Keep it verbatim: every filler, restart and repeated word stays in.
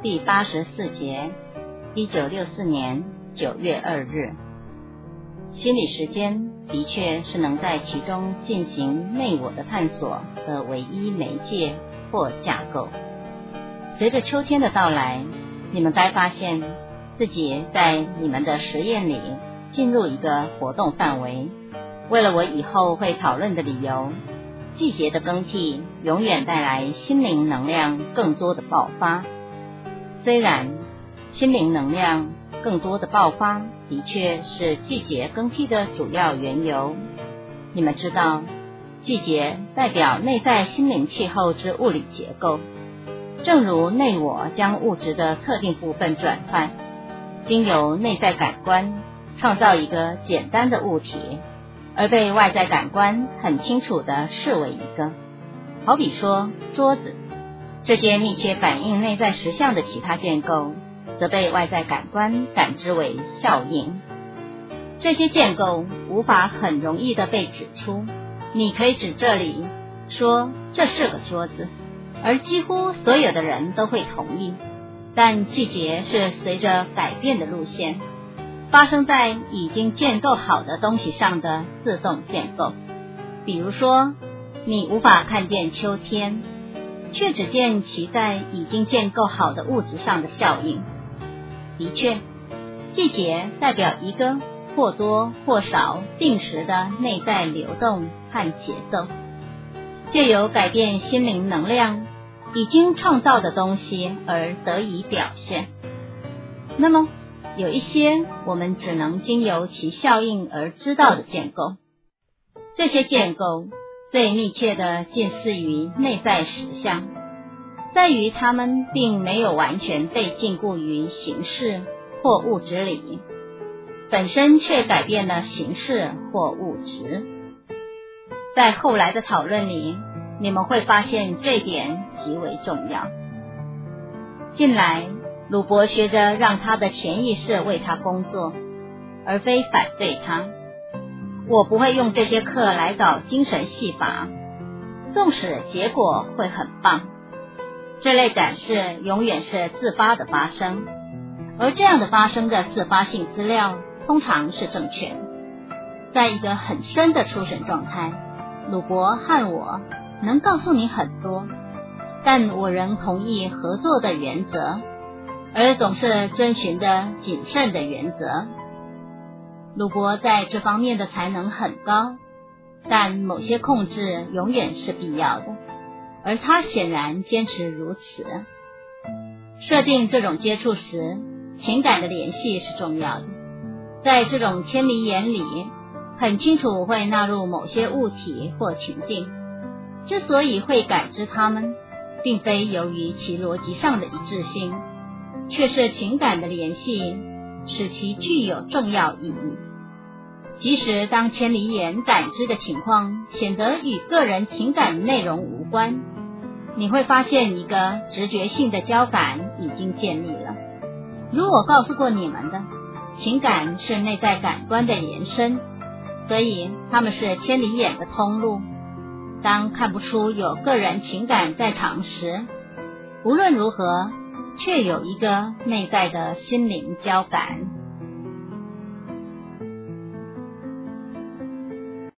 第八十四节，一九六四年九月二日。心理时间的确是能在其中进行内我的探索的唯一媒介或架构。随着秋天的到来，你们该发现自己在你们的实验里进入一个活动范围。为了我以后会讨论的理由，季节的更替永远带来心灵能量更多的爆发。虽然心灵能量更多的爆发的确是季节更替的主要缘由，你们知道，季节代表内在心灵气候之物理结构，正如内我将物质的特定部分转换，经由内在感官创造一个简单的物体，而被外在感官很清楚地视为一个，好比说桌子。这些密切反映内在实相的其他建构则被外在感官感知为效应。这些建构无法很容易地被指出，你可以指这里说这是个桌子，而几乎所有的人都会同意。但季节是随着改变的路线，发生在已经建构好的东西上的自动建构。比如说，你无法看见秋天，却只见其在已经建构好的物质上的效应。的确，季节代表一个或多或少定时的内在流动和节奏，借由改变心灵能量已经创造的东西而得以表现。那么有一些我们只能经由其效应而知道的建构，这些建构最密切的近似于内在实相，在于它们并没有完全被禁锢于形式或物质里，本身却改变了形式或物质。在后来的讨论里，你们会发现这点极为重要。近来，鲁伯学着让他的潜意识为他工作，而非反对他。我不会用这些课来搞精神戏法，纵使结果会很棒。这类展示永远是自发的发生，而这样的发生的自发性资料通常是正确的。在一个很深的出神状态，鲁伯和我能告诉你很多，但我仍同意合作的原则，而总是遵循的谨慎的原则。鲁伯在这方面的才能很高，但某些控制永远是必要的，而他显然坚持如此。设定这种接触时，情感的联系是重要的。在这种千里眼里，很清楚会纳入某些物体或情境。之所以会感知它们，并非由于其逻辑上的一致性，却是情感的联系使其具有重要意义。即使当千里眼感知的情况显得与个人情感内容无关，你会发现一个直觉性的交感已经建立了。如我告诉过你们的，情感是内在感官的延伸，所以它们是千里眼的通路。当看不出有个人情感在场时，无论如何，却有一个内在的心灵交感。